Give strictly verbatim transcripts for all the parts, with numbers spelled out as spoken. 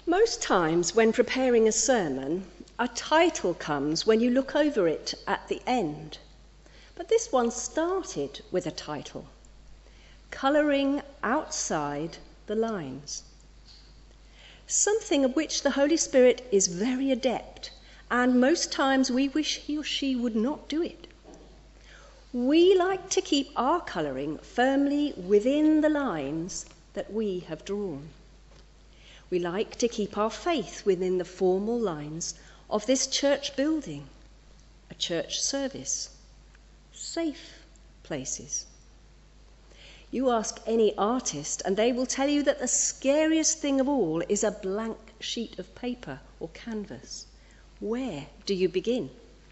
Most times when preparing a sermon, a title comes when you look over it at the end. But this one started with a title, Colouring Outside the Lines. Something of which the Holy Spirit is very adept, and most times we wish he or she would not do it. We like to keep our colouring firmly within the lines that we have drawn. We like to keep our faith within the formal lines of this church building, a church service, safe places. You ask any artist and they will tell you that the scariest thing of all is a blank sheet of paper or canvas. Where do you begin?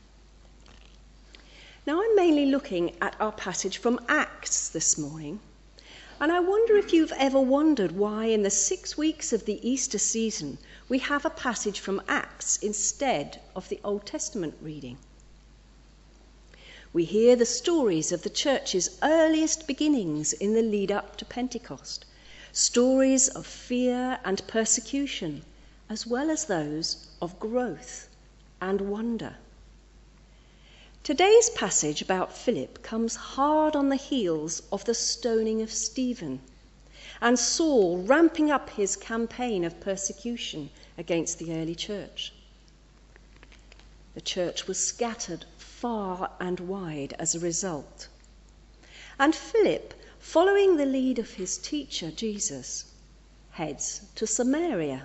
Now, I'm mainly looking at our passage from Acts this morning, and I wonder if you've ever wondered why in the six weeks of the Easter season we have a passage from Acts instead of the Old Testament reading. We hear the stories of the church's earliest beginnings in the lead up to Pentecost, stories of fear and persecution, as well as those of growth and wonder. Today's passage about Philip comes hard on the heels of the stoning of Stephen and Saul ramping up his campaign of persecution against the early church. The church was scattered far and wide as a result. And Philip, following the lead of his teacher Jesus, heads to Samaria.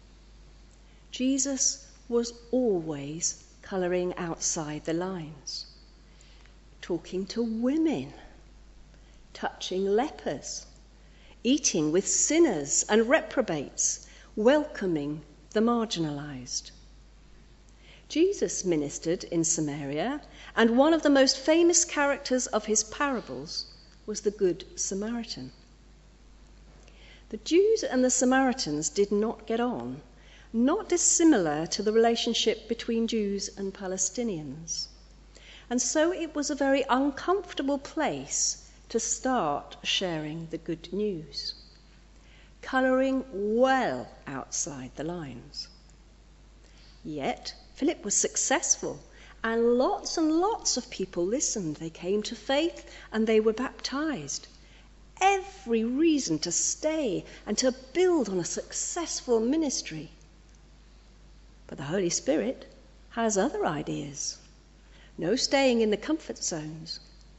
Jesus was always colouring outside the lines, talking to women, touching lepers, eating with sinners and reprobates, welcoming the marginalised. Jesus ministered in Samaria, and one of the most famous characters of his parables was the Good Samaritan. The Jews and the Samaritans did not get on, not dissimilar to the relationship between Jews and Palestinians. And so it was a very uncomfortable place to start sharing the good news, colouring well outside the lines. Yet Philip was successful, and lots and lots of people listened. They came to faith and they were baptized. Every reason to stay and to build on a successful ministry. But the Holy Spirit has other ideas. No staying in the comfort zones.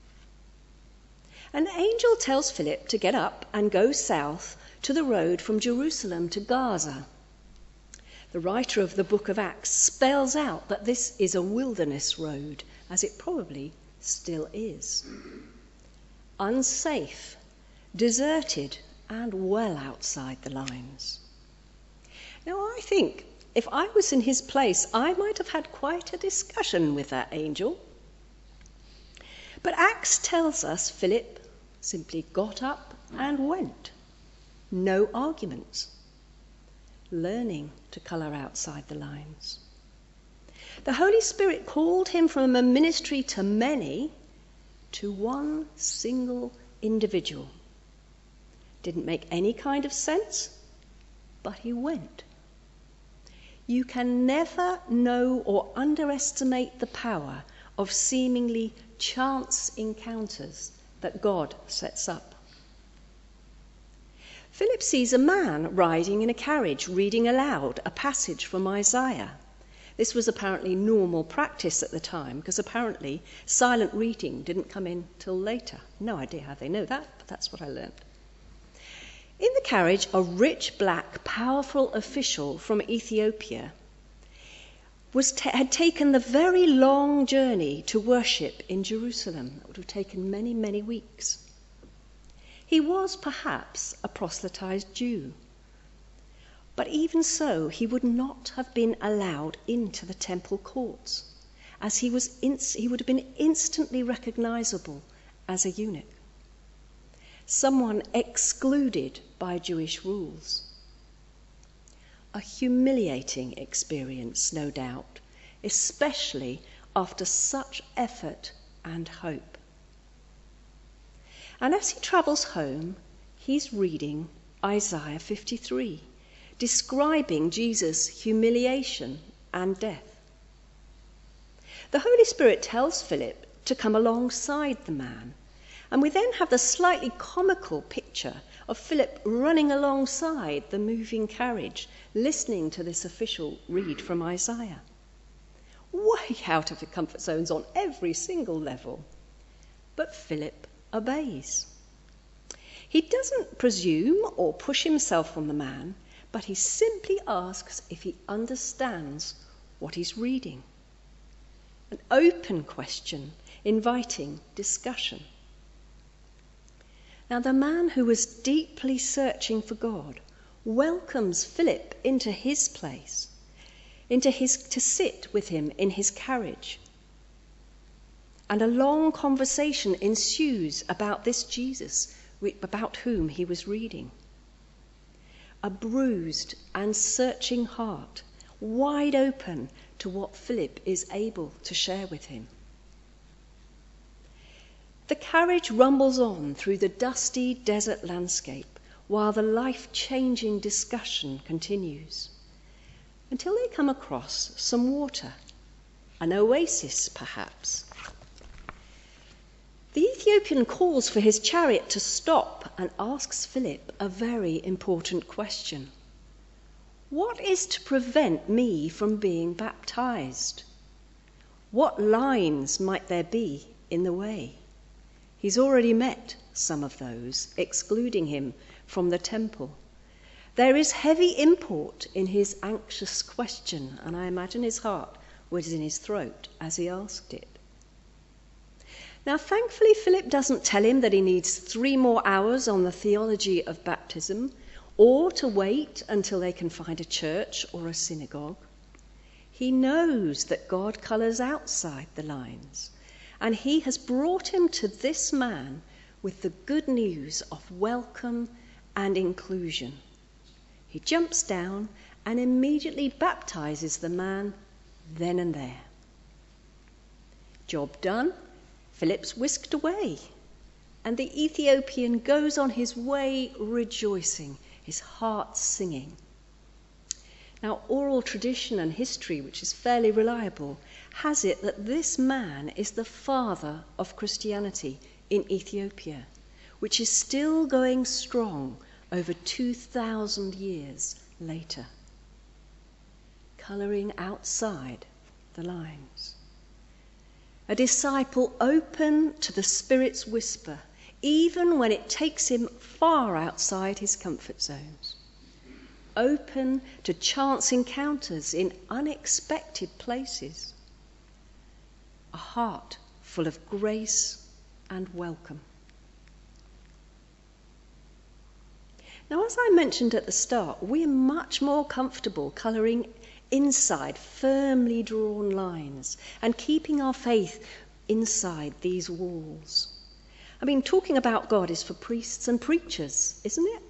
An angel tells Philip to get up and go south to the road from Jerusalem to Gaza. The writer of the book of Acts spells out that this is a wilderness road, as it probably still is. Unsafe, deserted, and well outside the lines. Now, I think if I was in his place, I might have had quite a discussion with that angel. But Acts tells us Philip simply got up and went. No arguments. Learning to colour outside the lines. The Holy Spirit called him from a ministry to many to one single individual. Didn't make any kind of sense, but he went. You can never know or underestimate the power of seemingly chance encounters that God sets up. Philip sees a man riding in a carriage, reading aloud a passage from Isaiah. This was apparently normal practice at the time, because apparently silent reading didn't come in till later. No idea how they know that, but that's what I learned. In the carriage, a rich, black, powerful official from Ethiopia was ta- had taken the very long journey to worship in Jerusalem. It would have taken many, many weeks. He was perhaps a proselytized Jew, but even so, he would not have been allowed into the temple courts, as he was inst- he would have been instantly recognizable as a eunuch. Someone excluded by Jewish rules. A humiliating experience, no doubt, especially after such effort and hope. And as he travels home, he's reading Isaiah fifty-three, describing Jesus' humiliation and death. The Holy Spirit tells Philip to come alongside the man, and we then have the slightly comical picture of Philip running alongside the moving carriage, listening to this official read from Isaiah. Way out of the comfort zones on every single level. But Philip obeys. He doesn't presume or push himself on the man, but he simply asks if he understands what he's reading. An open question, inviting discussion. Now, the man who was deeply searching for God welcomes Philip into his place, into his to sit with him in his carriage. And a long conversation ensues about this Jesus, about whom he was reading. A bruised and searching heart, wide open to what Philip is able to share with him. The carriage rumbles on through the dusty desert landscape while the life-changing discussion continues, until they come across some water, an oasis perhaps. The Ethiopian calls for his chariot to stop and asks Philip a very important question. What is to prevent me from being baptized? What lines might there be in the way? He's already met some of those, excluding him from the temple. There is heavy import in his anxious question, and I imagine his heart was in his throat as he asked it. Now, thankfully, Philip doesn't tell him that he needs three more hours on the theology of baptism, or to wait until they can find a church or a synagogue. He knows that God colours outside the lines, and he has brought him to this man with the good news of welcome and inclusion. He jumps down and immediately baptizes the man then and there. Job done, Philip's whisked away, and the Ethiopian goes on his way rejoicing, his heart singing. Now, oral tradition and history, which is fairly reliable, has it that this man is the father of Christianity in Ethiopia, which is still going strong over two thousand years later, colouring outside the lines. A disciple open to the Spirit's whisper, even when it takes him far outside his comfort zones. Open to chance encounters in unexpected places. A heart full of grace and welcome. Now, as I mentioned at the start, we're much more comfortable colouring inside firmly drawn lines and keeping our faith inside these walls. I mean, talking about God is for priests and preachers, isn't it?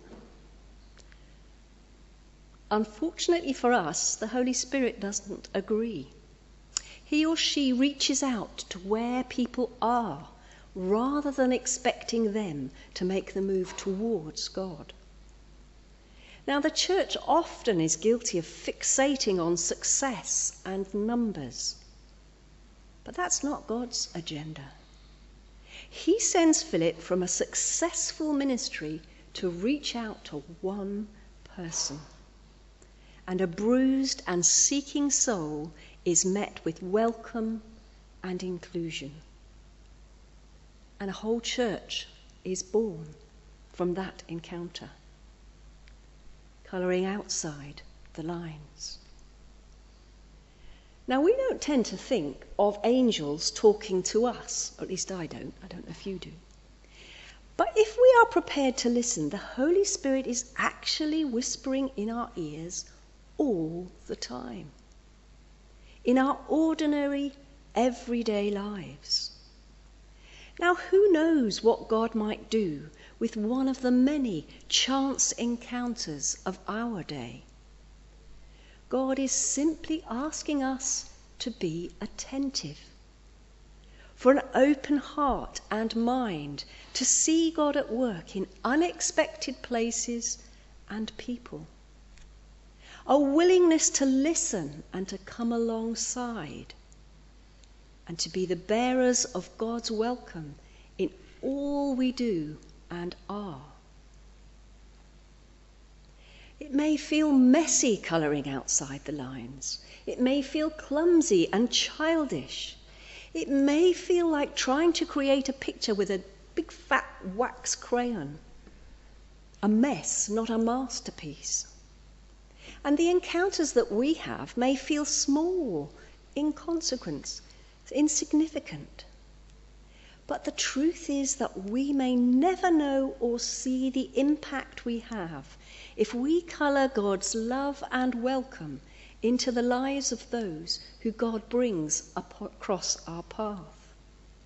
Unfortunately for us, the Holy Spirit doesn't agree. He or she reaches out to where people are rather than expecting them to make the move towards God. Now, the church often is guilty of fixating on success and numbers. But that's not God's agenda. He sends Philip from a successful ministry to reach out to one person. And a bruised and seeking soul is met with welcome and inclusion. And a whole church is born from that encounter, colouring outside the lines. Now, we don't tend to think of angels talking to us, or at least I don't. I don't know if you do. But if we are prepared to listen, the Holy Spirit is actually whispering in our ears all the time, in our ordinary, everyday lives. Now, who knows what God might do with one of the many chance encounters of our day? God is simply asking us to be attentive, for an open heart and mind to see God at work in unexpected places and people. a willingness to listen and to come alongside, and to be the bearers of God's welcome in all we do and are. It may feel messy colouring outside the lines. It may feel clumsy and childish. It may feel like trying to create a picture with a big fat wax crayon. A mess, not a masterpiece. And the encounters that we have may feel small, inconsequent, insignificant. But the truth is that we may never know or see the impact we have if we colour God's love and welcome into the lives of those who God brings across our path.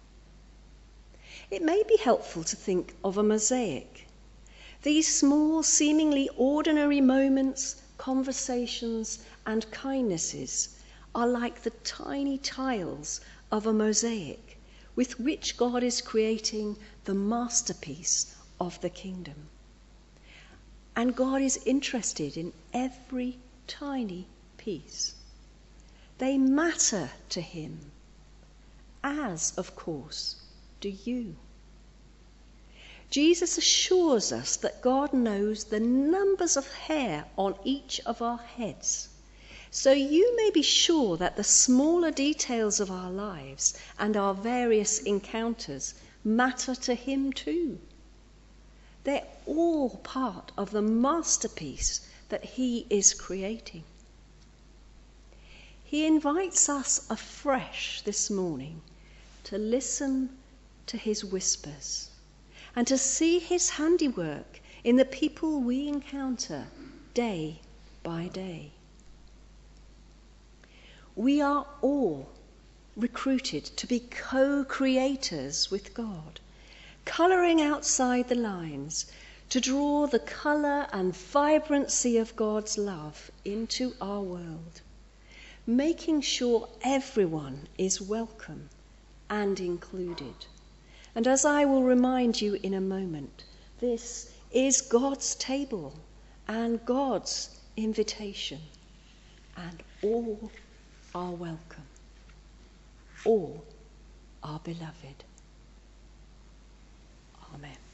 It may be helpful to think of a mosaic. These small, seemingly ordinary moments, conversations, and kindnesses are like the tiny tiles of a mosaic with which God is creating the masterpiece of the kingdom. And God is interested in every tiny piece. They matter to him, as, of course, do you. Jesus assures us that God knows the numbers of hair on each of our heads. So you may be sure that the smaller details of our lives and our various encounters matter to him too. They're all part of the masterpiece that he is creating. He invites us afresh this morning to listen to his whispers and to see his handiwork in the people we encounter day by day. We are all recruited to be co-creators with God, colouring outside the lines to draw the colour and vibrancy of God's love into our world, making sure everyone is welcome and included. And as I will remind you in a moment, this is God's table and God's invitation, and all are welcome. All are beloved. Amen.